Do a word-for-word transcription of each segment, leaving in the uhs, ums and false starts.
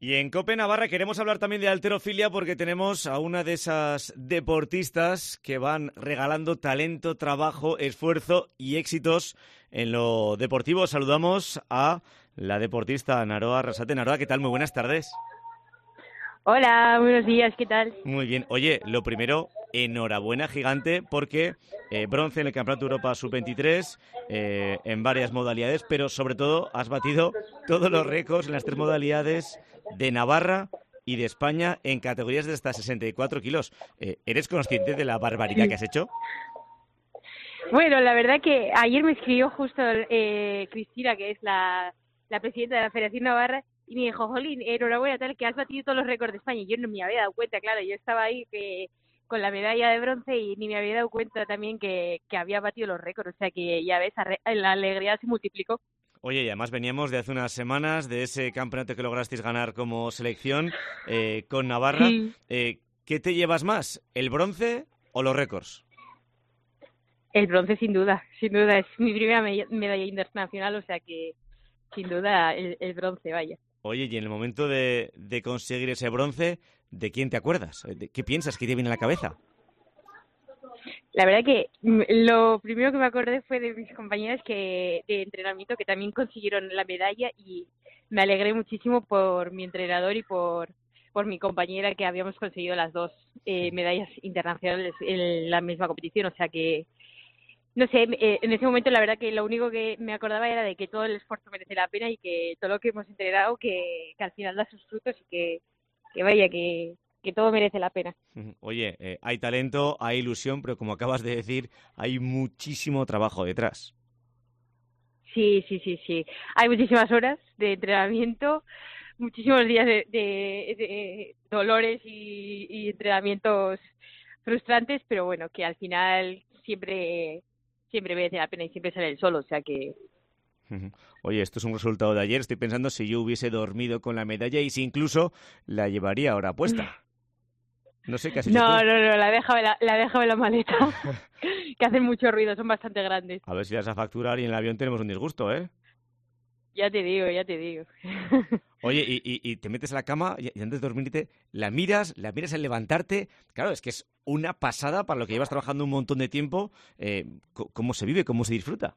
Y en COPE Navarra queremos hablar también de halterofilia porque tenemos a una de esas deportistas que van regalando talento, trabajo, esfuerzo y éxitos en lo deportivo. Saludamos a la deportista Naroa Arrasate. Naroa, ¿qué tal? Muy buenas tardes. Hola, buenos días, ¿qué tal? Muy bien. Oye, lo primero, enhorabuena gigante porque eh, bronce en el Campeonato de Europa sub veintitrés eh, en varias modalidades, pero sobre todo has batido todos los récords en las tres modalidades de Navarra y de España en categorías de hasta sesenta y cuatro kilos. Eh, ¿Eres consciente de la barbaridad que has hecho? Bueno, la verdad que ayer me escribió justo eh, Cristina, que es la, la presidenta de la Federación Navarra, y me dijo, Jolín, enhorabuena, tal, que has batido todos los récords de España. Y yo no me había dado cuenta, claro, yo estaba ahí que, con la medalla de bronce y ni me había dado cuenta también que, que había batido los récords. O sea que ya ves, la alegría se multiplicó. Oye, y además veníamos de hace unas semanas de ese campeonato que lograsteis ganar como selección eh, con Navarra. Sí. Eh, ¿Qué te llevas más, el bronce o los récords? El bronce, sin duda, sin duda. Es mi primera me- medalla internacional, o sea que sin duda el, el bronce, vaya. Oye, y en el momento de, de conseguir ese bronce, ¿de quién te acuerdas? ¿De ¿Qué piensas? ¿Qué te viene a la cabeza? La verdad que lo primero que me acordé fue de mis compañeras que de entrenamiento que también consiguieron la medalla y me alegré muchísimo por mi entrenador y por, por mi compañera que habíamos conseguido las dos eh, medallas internacionales en la misma competición. O sea que, no sé, eh, en ese momento la verdad que lo único que me acordaba era de que todo el esfuerzo merece la pena y que todo lo que hemos entrenado que, que al final da sus frutos y que, que vaya, que... que todo merece la pena. Oye, eh, hay talento, hay ilusión, pero como acabas de decir, hay muchísimo trabajo detrás. Sí, sí, sí, sí. Hay muchísimas horas de entrenamiento, muchísimos días de, de, de dolores y, y entrenamientos frustrantes, pero bueno, que al final siempre siempre merece la pena y siempre sale el sol, o sea que... Oye, esto es un resultado de ayer. Estoy pensando si yo hubiese dormido con la medalla y si incluso la llevaría ahora puesta. No sé qué has hecho No, tú. no, no, la dejo en la, la dejo en la maleta, que hacen mucho ruido, son bastante grandes. A ver si vas a facturar y en el avión tenemos un disgusto, ¿eh? Ya te digo, ya te digo. Oye, y, y, y te metes a la cama y, y antes de dormirte la miras, la miras al levantarte. Claro, es que es una pasada para lo que llevas trabajando un montón de tiempo. Eh, ¿Cómo se vive? ¿Cómo se disfruta?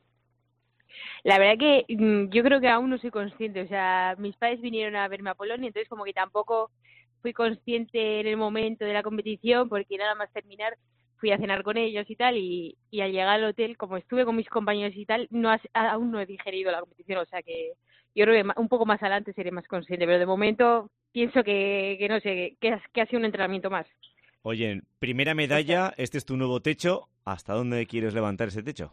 La verdad que mm, yo creo que aún no soy consciente. O sea, mis padres vinieron a verme a Polonia, entonces como que tampoco fui consciente en el momento de la competición, porque nada más terminar fui a cenar con ellos y tal, y, y al llegar al hotel, como estuve con mis compañeros y tal, no has, aún no he digerido la competición. O sea que yo creo que ma- un poco más adelante seré más consciente, pero de momento pienso que, que no sé, que, ha- que ha sido un entrenamiento más. Oye, primera medalla, este es tu nuevo techo. ¿Hasta dónde quieres levantar ese techo?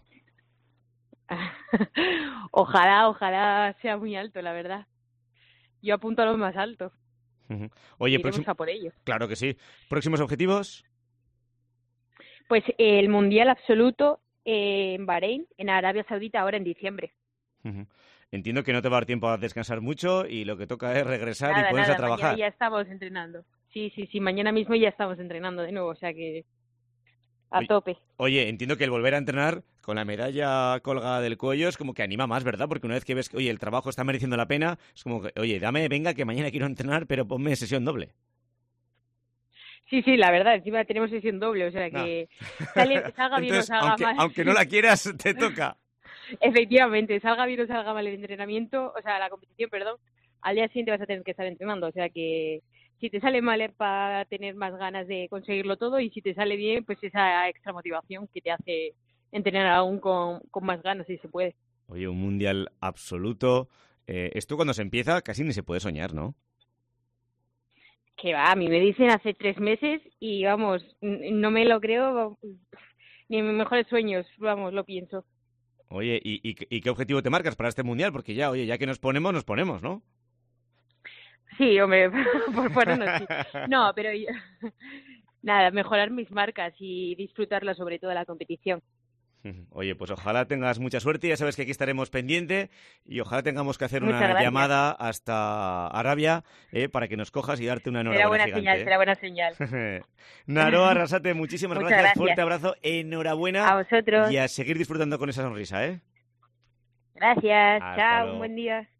Ojalá, ojalá sea muy alto, la verdad. Yo apunto a lo más alto. Oye, Iremos próximo... a por ello. Claro que sí. ¿Próximos objetivos? Pues eh, el Mundial Absoluto eh, en Bahrein, en Arabia Saudita, ahora en diciembre. Entiendo que no te va a dar tiempo a descansar mucho y lo que toca es regresar Nada, y ponerse nada, a trabajar. mañana ya estamos entrenando. Sí, sí, sí, mañana mismo ya estamos entrenando de nuevo, o sea que a Oye, tope. oye, entiendo que el volver a entrenar con la medalla colgada del cuello es como que anima más, ¿verdad? Porque una vez que ves que, oye, el trabajo está mereciendo la pena, es como que, oye, dame, venga, que mañana quiero entrenar, pero ponme sesión doble. Sí, sí, la verdad, encima tenemos sesión doble, o sea Ah. que sale, salga bien o Entonces, salga aunque, mal. aunque no la quieras, te toca. Efectivamente, salga bien o salga mal el entrenamiento, o sea, la competición, perdón, al día siguiente vas a tener que estar entrenando, o sea que si te sale mal es para tener más ganas de conseguirlo todo y si te sale bien, pues esa extra motivación que te hace entrenar aún con, con más ganas, si se puede. Oye, un mundial absoluto. Eh, esto cuando se empieza casi ni se puede soñar, ¿no? Que va, a mí me dicen hace tres meses y vamos, n- no me lo creo ni en mis mejores sueños, vamos, lo pienso. Oye, ¿y, y, y qué objetivo te marcas para este mundial? Porque ya, oye, ya que nos ponemos, nos ponemos, ¿no? Sí, hombre, por ponernos sí. No, pero yo- nada, mejorar mis marcas y disfrutarla sobre todo la competición. Oye, pues ojalá tengas mucha suerte, ya sabes que aquí estaremos pendiente y ojalá tengamos que hacer Muchas una gracias. llamada hasta Arabia eh, para que nos cojas y darte una Será enhorabuena buena gigante. señal, ¿eh? será buena señal. Naroa Arrasate, muchísimas Muchas gracias, gracias. fuerte abrazo, enhorabuena A vosotros. y a seguir disfrutando con esa sonrisa, ¿eh? Gracias, Hasta chao, luego. un buen día.